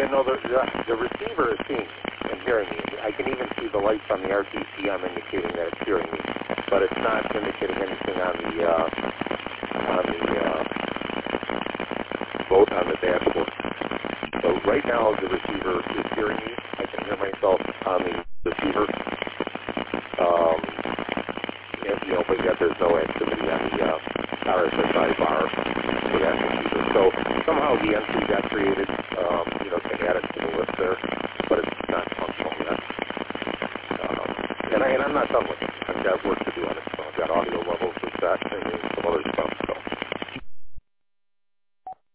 know, the receiver is seeing me and hearing me. I can even see the lights on the RTCM indicating that it's hearing me, but it's not indicating anything on the dashboard. So right now the receiver is hearing me. I can hear myself on the receiver. But yet there's no activity on the RSSI bar for that receiver. So somehow the entry got created, can add it to the list there, but it's not functional yet. And I'm not done with it. I've got work to do on it. So I've got audio levels with that and some other stuff. So.